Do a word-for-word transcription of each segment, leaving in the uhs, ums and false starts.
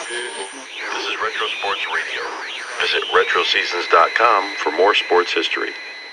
This is Retro Sports Radio. Visit retro seasons dot com for more sports history.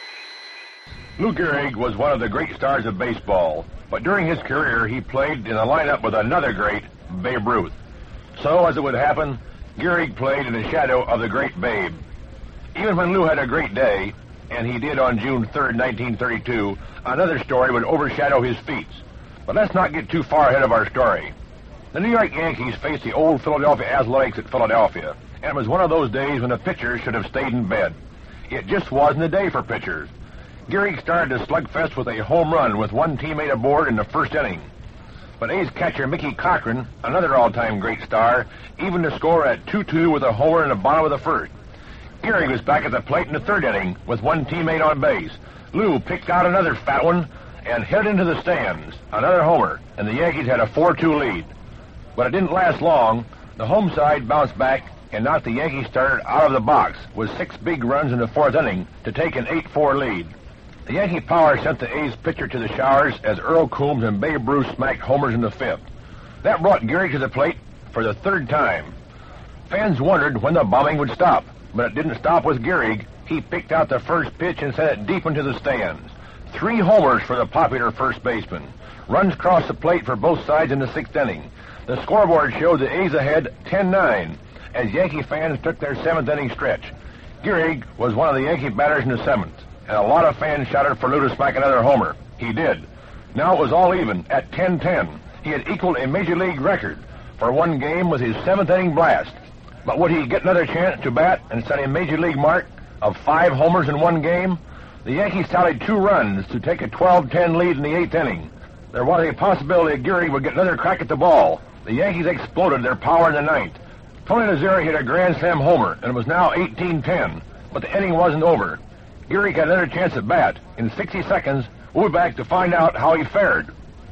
Lou Gehrig was one of the great stars of baseball, but during his career he played in a lineup with another great, Babe Ruth. So, as it would happen, Gehrig played in the shadow of the great Babe. Even when Lou had a great day, and he did on June third, nineteen thirty-two, another story would overshadow his feats. But let's not get too far ahead of our story. The New York Yankees faced the old Philadelphia Athletics at Philadelphia, and it was one of those days when the pitchers should have stayed in bed. It just wasn't a day for pitchers. Gehrig started the slugfest with a home run with one teammate aboard in the first inning. But A's catcher Mickey Cochrane, another all-time great star, evened the score at two two with a homer in the bottom of the first. Gehrig was back at the plate in the third inning with one teammate on base. Lou picked out another fat one and hit into the stands, another homer, and the Yankees had a four two lead. But it didn't last long. The home side bounced back and knocked the Yankees starter out of the box with six big runs in the fourth inning to take an eight four lead. The Yankee power sent the A's pitcher to the showers as Earl Coombs and Babe Ruth smacked homers in the fifth. That brought Gehrig to the plate for the third time. Fans wondered when the bombing would stop, but it didn't stop with Gehrig. He picked out the first pitch and sent it deep into the stands. Three homers for the popular first baseman. Runs crossed the plate for both sides in the sixth inning. The scoreboard showed the A's ahead ten nine as Yankee fans took their seventh inning stretch. Gehrig was one of the Yankee batters in the seventh, and a lot of fans shouted for Lou to smack another homer. He did. Now it was all even at ten ten. He had equaled a Major League record for one game with his seventh inning blast. But would he get another chance to bat and set a Major League mark of five homers in one game? The Yankees tallied two runs to take a twelve ten lead in the eighth inning. There was a possibility Gehrig would get another crack at the ball. The Yankees exploded their power in the ninth. Tony Lazzeri hit a grand slam homer, and it was now eighteen ten, but the inning wasn't over. Gehrig had another chance at bat. In sixty seconds, we'll be back to find out how he fared.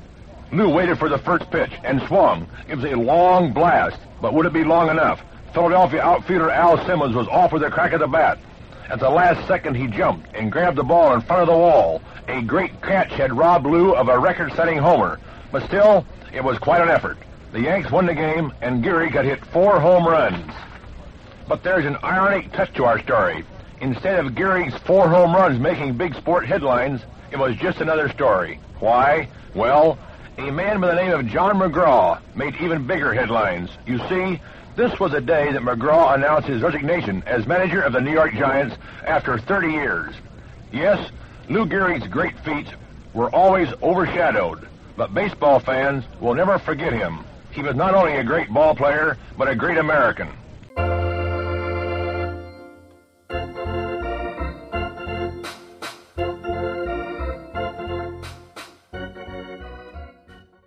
Lou waited for the first pitch and swung. It was a long blast, but would it be long enough? Philadelphia outfielder Al Simmons was off with a crack at the bat. At the last second, he jumped and grabbed the ball in front of the wall. A great catch had robbed Lou of a record-setting homer, but still, it was quite an effort. The Yanks won the game, and Gehrig had hit four home runs. But there's an ironic touch to our story. Instead of Gehrig's four home runs making big sport headlines, it was just another story. Why? Well, a man by the name of John McGraw made even bigger headlines. You see, this was the day that McGraw announced his resignation as manager of the New York Giants after thirty years. Yes, Lou Gehrig's great feats were always overshadowed, but baseball fans will never forget him. He was not only a great ball player, but a great American.